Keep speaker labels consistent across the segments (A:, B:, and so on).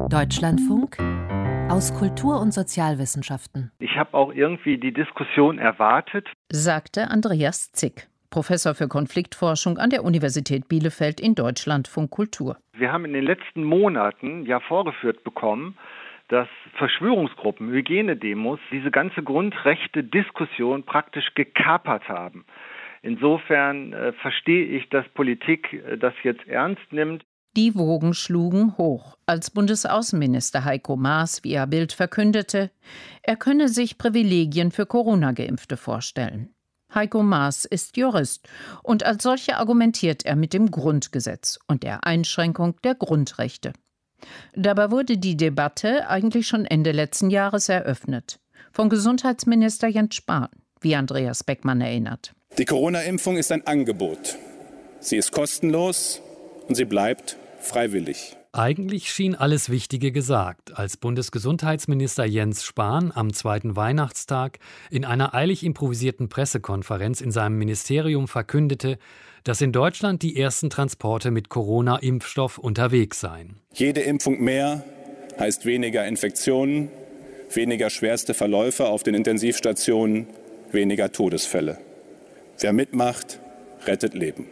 A: Deutschlandfunk aus Kultur- und Sozialwissenschaften.
B: Ich habe auch irgendwie die Diskussion erwartet,
C: sagte Andreas Zick, Professor für Konfliktforschung an der Universität Bielefeld in Deutschlandfunk Kultur.
B: Wir haben in den letzten Monaten ja vorgeführt bekommen, dass Verschwörungsgruppen, Hygienedemos diese ganze Grundrechte-Diskussion praktisch gekapert haben. Insofern verstehe ich, dass Politik das jetzt ernst nimmt.
C: Die Wogen schlugen hoch, als Bundesaußenminister Heiko Maas via Bild verkündete, er könne sich Privilegien für Corona-Geimpfte vorstellen. Heiko Maas ist Jurist und als solcher argumentiert er mit dem Grundgesetz und der Einschränkung der Grundrechte. Dabei wurde die Debatte eigentlich schon Ende letzten Jahres eröffnet. Von Gesundheitsminister Jens Spahn, wie Andreas Beckmann erinnert.
D: Die Corona-Impfung ist ein Angebot. Sie ist kostenlos und sie bleibt freiwillig.
E: Eigentlich schien alles Wichtige gesagt, als Bundesgesundheitsminister Jens Spahn am zweiten Weihnachtstag in einer eilig improvisierten Pressekonferenz in seinem Ministerium verkündete, dass in Deutschland die ersten Transporte mit Corona-Impfstoff unterwegs seien.
D: Jede Impfung mehr heißt weniger Infektionen, weniger schwerste Verläufe auf den Intensivstationen, weniger Todesfälle. Wer mitmacht, rettet Leben.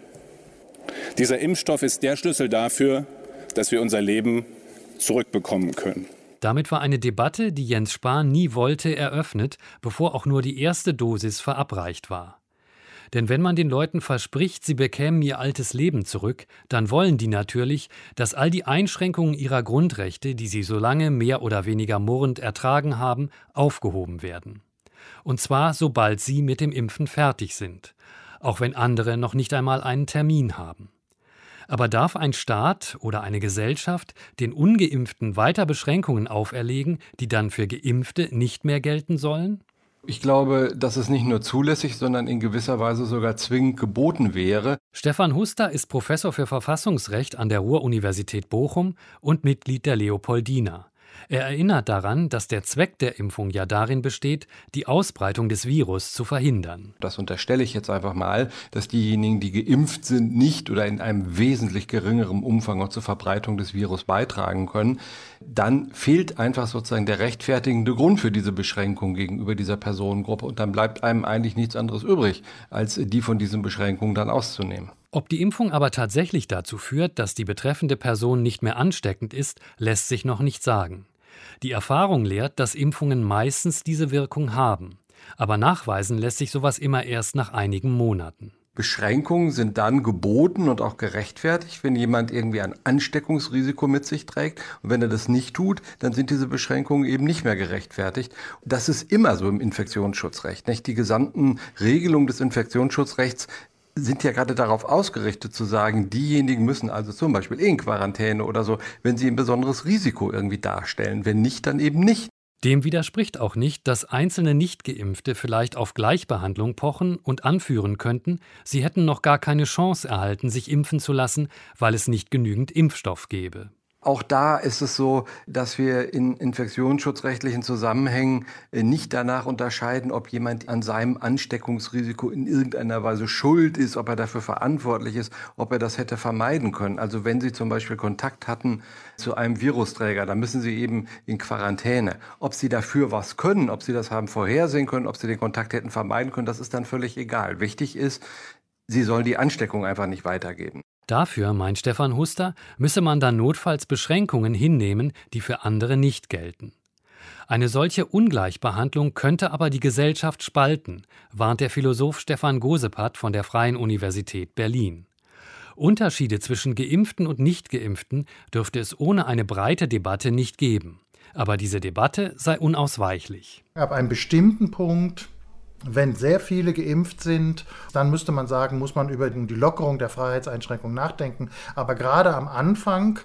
D: Dieser Impfstoff ist der Schlüssel dafür, dass wir unser Leben zurückbekommen können.
E: Damit war eine Debatte, die Jens Spahn nie wollte, eröffnet, bevor auch nur die erste Dosis verabreicht war. Denn wenn man den Leuten verspricht, sie bekämen ihr altes Leben zurück, dann wollen die natürlich, dass all die Einschränkungen ihrer Grundrechte, die sie so lange mehr oder weniger murrend ertragen haben, aufgehoben werden. Und zwar, sobald sie mit dem Impfen fertig sind, auch wenn andere noch nicht einmal einen Termin haben. Aber darf ein Staat oder eine Gesellschaft den Ungeimpften weiter Beschränkungen auferlegen, die dann für Geimpfte nicht mehr gelten sollen?
F: Ich glaube, dass es nicht nur zulässig, sondern in gewisser Weise sogar zwingend geboten wäre.
E: Stefan Huster ist Professor für Verfassungsrecht an der Ruhr-Universität Bochum und Mitglied der Leopoldina. Er erinnert daran, dass der Zweck der Impfung ja darin besteht, die Ausbreitung des Virus zu verhindern.
F: Das unterstelle ich jetzt einfach mal, dass diejenigen, die geimpft sind, nicht oder in einem wesentlich geringeren Umfang noch zur Verbreitung des Virus beitragen können. Dann fehlt einfach sozusagen der rechtfertigende Grund für diese Beschränkung gegenüber dieser Personengruppe. Und dann bleibt einem eigentlich nichts anderes übrig, als die von diesen Beschränkungen dann auszunehmen.
E: Ob die Impfung aber tatsächlich dazu führt, dass die betreffende Person nicht mehr ansteckend ist, lässt sich noch nicht sagen. Die Erfahrung lehrt, dass Impfungen meistens diese Wirkung haben. Aber nachweisen lässt sich sowas immer erst nach einigen Monaten.
F: Beschränkungen sind dann geboten und auch gerechtfertigt, wenn jemand irgendwie ein Ansteckungsrisiko mit sich trägt. Und wenn er das nicht tut, dann sind diese Beschränkungen eben nicht mehr gerechtfertigt. Das ist immer so im Infektionsschutzrecht, nicht? Die gesamten Regelungen des Infektionsschutzrechts sind ja gerade darauf ausgerichtet zu sagen, diejenigen müssen also zum Beispiel in Quarantäne oder so, wenn sie ein besonderes Risiko irgendwie darstellen. Wenn nicht, dann eben nicht.
E: Dem widerspricht auch nicht, dass einzelne Nichtgeimpfte vielleicht auf Gleichbehandlung pochen und anführen könnten, sie hätten noch gar keine Chance erhalten, sich impfen zu lassen, weil es nicht genügend Impfstoff gäbe.
F: Auch da ist es so, dass wir in infektionsschutzrechtlichen Zusammenhängen nicht danach unterscheiden, ob jemand an seinem Ansteckungsrisiko in irgendeiner Weise schuld ist, ob er dafür verantwortlich ist, ob er das hätte vermeiden können. Also wenn Sie zum Beispiel Kontakt hatten zu einem Virusträger, dann müssen Sie eben in Quarantäne. Ob Sie dafür was können, ob Sie das haben vorhersehen können, ob Sie den Kontakt hätten vermeiden können, das ist dann völlig egal. Wichtig ist, Sie sollen die Ansteckung einfach nicht weitergeben.
E: Dafür, meint Stefan Huster, müsse man dann notfalls Beschränkungen hinnehmen, die für andere nicht gelten. Eine solche Ungleichbehandlung könnte aber die Gesellschaft spalten, warnt der Philosoph Stefan Gosepard von der Freien Universität Berlin. Unterschiede zwischen Geimpften und Nichtgeimpften dürfte es ohne eine breite Debatte nicht geben. Aber diese Debatte sei unausweichlich.
G: Ab einem bestimmten Punkt, wenn sehr viele geimpft sind, dann müsste man sagen, muss man über die Lockerung der Freiheitseinschränkungen nachdenken. Aber gerade am Anfang,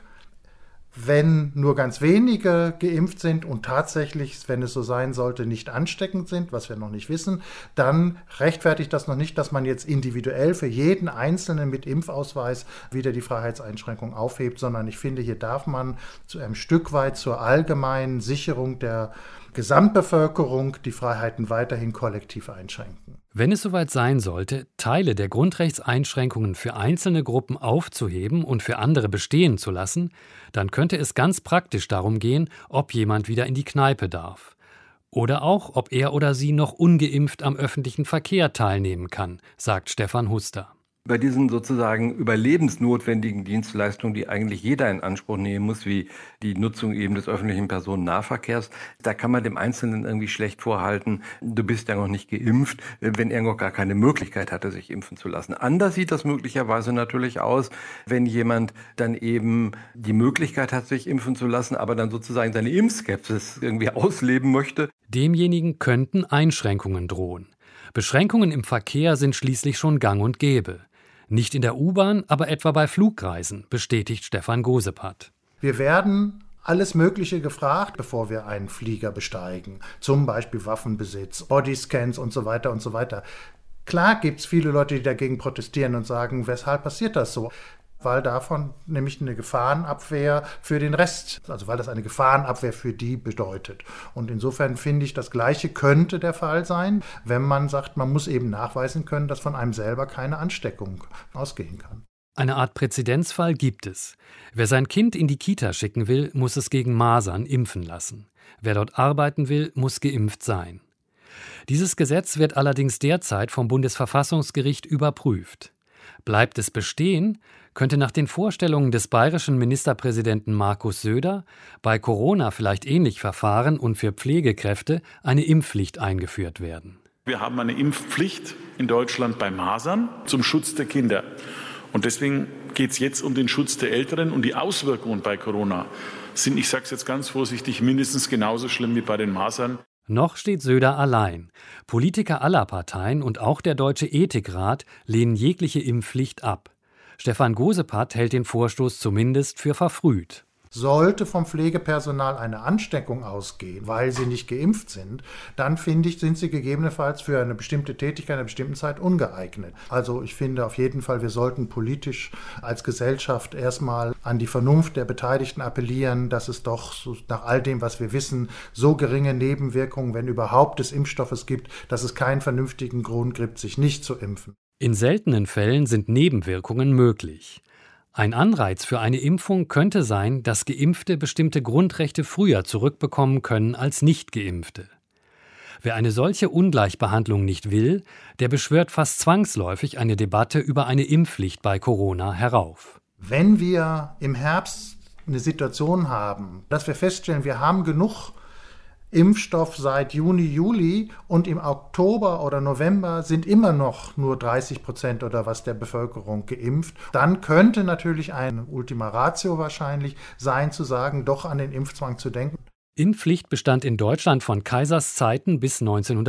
G: wenn nur ganz wenige geimpft sind und tatsächlich, wenn es so sein sollte, nicht ansteckend sind, was wir noch nicht wissen, dann rechtfertigt das noch nicht, dass man jetzt individuell für jeden Einzelnen mit Impfausweis wieder die Freiheitseinschränkung aufhebt, sondern ich finde, hier darf man zu einem Stück weit zur allgemeinen Sicherung der Gesamtbevölkerung die Freiheiten weiterhin kollektiv einschränken.
E: Wenn es soweit sein sollte, Teile der Grundrechtseinschränkungen für einzelne Gruppen aufzuheben und für andere bestehen zu lassen, dann könnte es ganz praktisch darum gehen, ob jemand wieder in die Kneipe darf. Oder auch, ob er oder sie noch ungeimpft am öffentlichen Verkehr teilnehmen kann, sagt Stefan Huster.
F: Bei diesen sozusagen überlebensnotwendigen Dienstleistungen, die eigentlich jeder in Anspruch nehmen muss, wie die Nutzung eben des öffentlichen Personennahverkehrs, da kann man dem Einzelnen irgendwie schlecht vorhalten, du bist ja noch nicht geimpft, wenn er noch gar keine Möglichkeit hatte, sich impfen zu lassen. Anders sieht das möglicherweise natürlich aus, wenn jemand dann eben die Möglichkeit hat, sich impfen zu lassen, aber dann sozusagen seine Impfskepsis irgendwie ausleben möchte.
E: Demjenigen könnten Einschränkungen drohen. Beschränkungen im Verkehr sind schließlich schon gang und gäbe. Nicht in der U-Bahn, aber etwa bei Flugreisen, bestätigt Stefan Gosepart.
G: Wir werden alles Mögliche gefragt, bevor wir einen Flieger besteigen. Zum Beispiel Waffenbesitz, Bodyscans und so weiter und so weiter. Klar gibt es viele Leute, die dagegen protestieren und sagen, weshalb passiert das so? Weil davon nämlich eine Gefahrenabwehr für den Rest, also weil das eine Gefahrenabwehr für die bedeutet. Und insofern finde ich, das Gleiche könnte der Fall sein, wenn man sagt, man muss eben nachweisen können, dass von einem selber keine Ansteckung ausgehen kann.
E: Eine Art Präzedenzfall gibt es. Wer sein Kind in die Kita schicken will, muss es gegen Masern impfen lassen. Wer dort arbeiten will, muss geimpft sein. Dieses Gesetz wird allerdings derzeit vom Bundesverfassungsgericht überprüft. Bleibt es bestehen, könnte nach den Vorstellungen des bayerischen Ministerpräsidenten Markus Söder bei Corona vielleicht ähnlich verfahren und für Pflegekräfte eine Impfpflicht eingeführt werden.
H: Wir haben eine Impfpflicht in Deutschland bei Masern zum Schutz der Kinder. Und deswegen geht es jetzt um den Schutz der Älteren und die Auswirkungen bei Corona sind, ich sage es jetzt ganz vorsichtig, mindestens genauso schlimm wie bei den Masern.
E: Noch steht Söder allein. Politiker aller Parteien und auch der Deutsche Ethikrat lehnen jegliche Impfpflicht ab. Stefan Gosepart hält den Vorstoß zumindest für verfrüht.
G: Sollte vom Pflegepersonal eine Ansteckung ausgehen, weil sie nicht geimpft sind, dann finde ich, sind sie gegebenenfalls für eine bestimmte Tätigkeit in einer bestimmten Zeit ungeeignet. Also ich finde auf jeden Fall, wir sollten politisch als Gesellschaft erstmal an die Vernunft der Beteiligten appellieren, dass es doch so, nach all dem, was wir wissen, so geringe Nebenwirkungen, wenn überhaupt, des Impfstoffes gibt, dass es keinen vernünftigen Grund gibt, sich nicht zu impfen.
E: In seltenen Fällen sind Nebenwirkungen möglich. Ein Anreiz für eine Impfung könnte sein, dass Geimpfte bestimmte Grundrechte früher zurückbekommen können als Nicht-Geimpfte. Wer eine solche Ungleichbehandlung nicht will, der beschwört fast zwangsläufig eine Debatte über eine Impfpflicht bei Corona herauf.
G: Wenn wir im Herbst eine Situation haben, dass wir feststellen, wir haben genug Impfstoff seit Juni, Juli und im Oktober oder November sind immer noch nur 30% oder was der Bevölkerung geimpft, dann könnte natürlich ein Ultima Ratio wahrscheinlich sein, zu sagen, doch an den Impfzwang zu denken.
E: Impfpflicht bestand in Deutschland von Kaisers Zeiten bis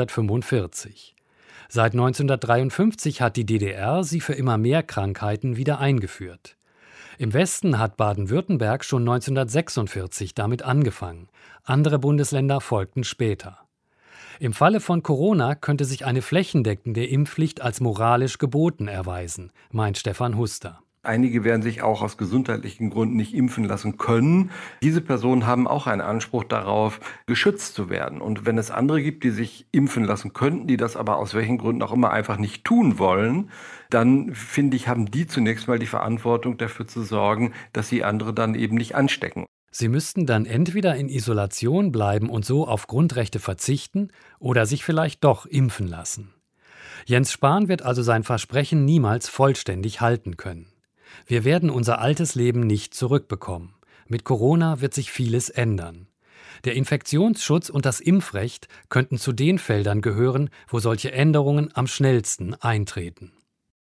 E: 1945. Seit 1953 hat die DDR sie für immer mehr Krankheiten wieder eingeführt. Im Westen hat Baden-Württemberg schon 1946 damit angefangen. Andere Bundesländer folgten später. Im Falle von Corona könnte sich eine flächendeckende Impfpflicht als moralisch geboten erweisen, meint Stefan Huster.
F: Einige werden sich auch aus gesundheitlichen Gründen nicht impfen lassen können. Diese Personen haben auch einen Anspruch darauf, geschützt zu werden. Und wenn es andere gibt, die sich impfen lassen könnten, die das aber aus welchen Gründen auch immer einfach nicht tun wollen, dann finde ich, haben die zunächst mal die Verantwortung dafür zu sorgen, dass sie andere dann eben nicht anstecken.
E: Sie müssten dann entweder in Isolation bleiben und so auf Grundrechte verzichten oder sich vielleicht doch impfen lassen. Jens Spahn wird also sein Versprechen niemals vollständig halten können. Wir werden unser altes Leben nicht zurückbekommen. Mit Corona wird sich vieles ändern. Der Infektionsschutz und das Impfrecht könnten zu den Feldern gehören, wo solche Änderungen am schnellsten eintreten.